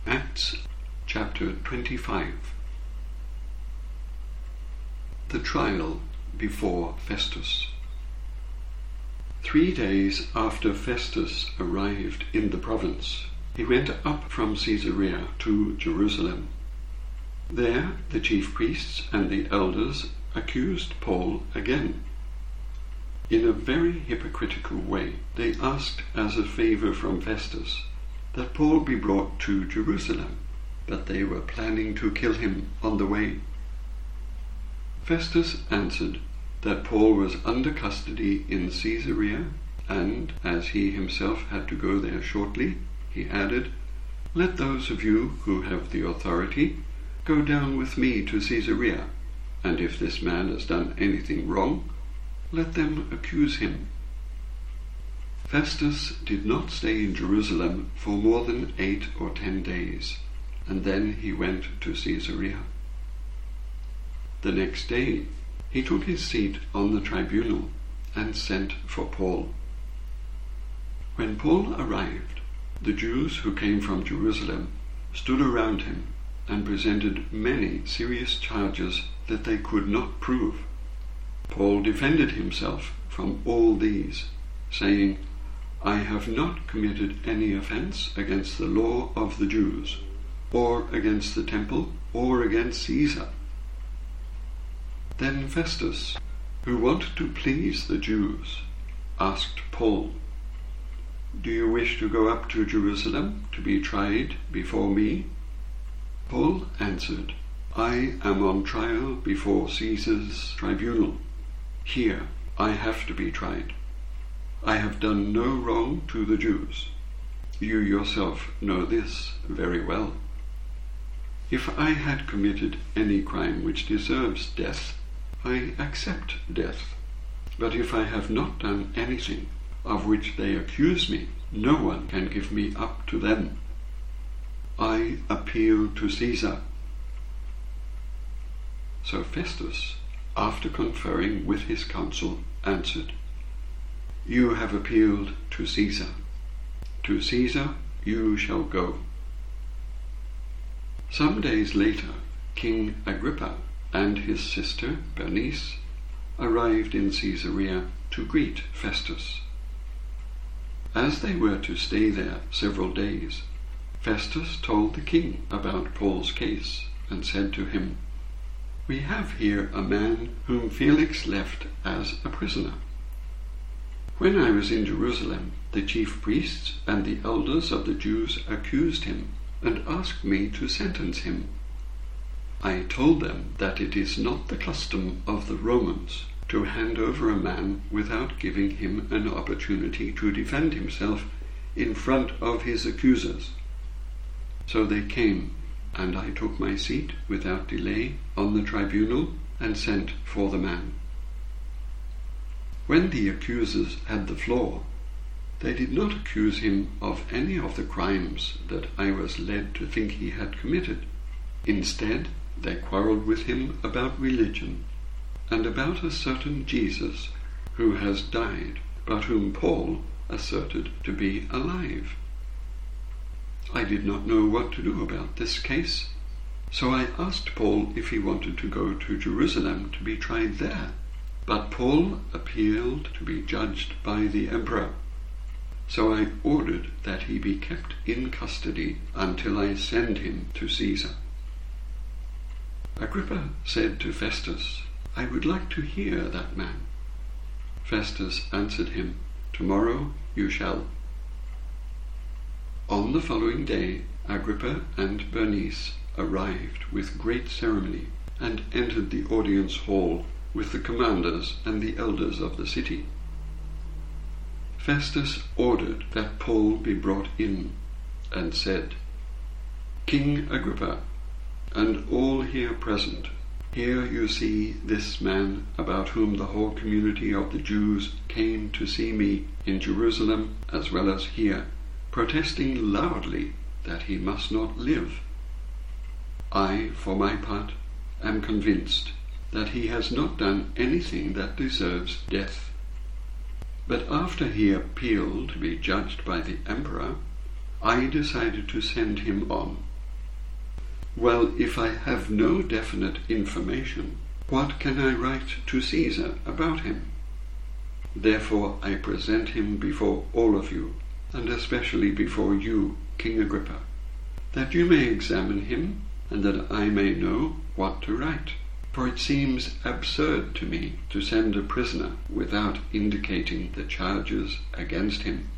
Acts chapter 25. The trial before Festus. 3 days after Festus arrived in the province, he went up from Caesarea to Jerusalem. There the chief priests and the elders accused Paul again. In a very hypocritical way, they asked as a favor from Festus that Paul be brought to Jerusalem, but they were planning to kill him on the way. Festus answered that Paul was under custody in Caesarea, and as he himself had to go there shortly, he added, "Let those of you who have the authority go down with me to Caesarea, and if this man has done anything wrong, let them accuse him." Festus did not stay in Jerusalem for more than 8 or 10 days, and then he went to Caesarea. The next day he took his seat on the tribunal and sent for Paul. When Paul arrived, the Jews who came from Jerusalem stood around him and presented many serious charges that they could not prove. Paul defended himself from all these, saying, "I have not committed any offense against the law of the Jews, or against the temple, or against Caesar." Then Festus, who wanted to please the Jews, asked Paul, "Do you wish to go up to Jerusalem to be tried before me?" Paul answered, "I am on trial before Caesar's tribunal. Here I have to be tried. I have done no wrong to the Jews. You yourself know this very well. If I had committed any crime which deserves death, I accept death. But if I have not done anything of which they accuse me, no one can give me up to them. I appeal to Caesar." So Festus, after conferring with his council, answered, "You have appealed to Caesar. To Caesar you shall go." Some days later, King Agrippa and his sister Bernice arrived in Caesarea to greet Festus. As they were to stay there several days, Festus told the king about Paul's case and said to him, "We have here a man whom Felix left as a prisoner. When I was in Jerusalem, the chief priests and the elders of the Jews accused him and asked me to sentence him. I told them that it is not the custom of the Romans to hand over a man without giving him an opportunity to defend himself in front of his accusers. So they came, and I took my seat without delay on the tribunal and sent for the man. When the accusers had the floor, they did not accuse him of any of the crimes that I was led to think he had committed. Instead, they quarreled with him about religion and about a certain Jesus who has died, but whom Paul asserted to be alive. I did not know what to do about this case, so I asked Paul if he wanted to go to Jerusalem to be tried there. But Paul appealed to be judged by the emperor, so I ordered that he be kept in custody until I send him to Caesar." Agrippa said to Festus, "I would like to hear that man." Festus answered him, "Tomorrow you shall." On the following day, Agrippa and Bernice arrived with great ceremony and entered the audience hall with the commanders and the elders of the city. Festus ordered that Paul be brought in and said, "King Agrippa, and all here present, here you see this man about whom the whole community of the Jews came to see me in Jerusalem as well as here, protesting loudly that he must not live. I, for my part, am convinced that he has not done anything that deserves death. But after he appealed to be judged by the emperor, I decided to send him on Well, if I have no definite information, what can I write to Caesar about him? Therefore I present him before all of you, and especially before you, King Agrippa, that you may examine him, and that I may know what to write. For it seems absurd to me to send a prisoner without indicating the charges against him.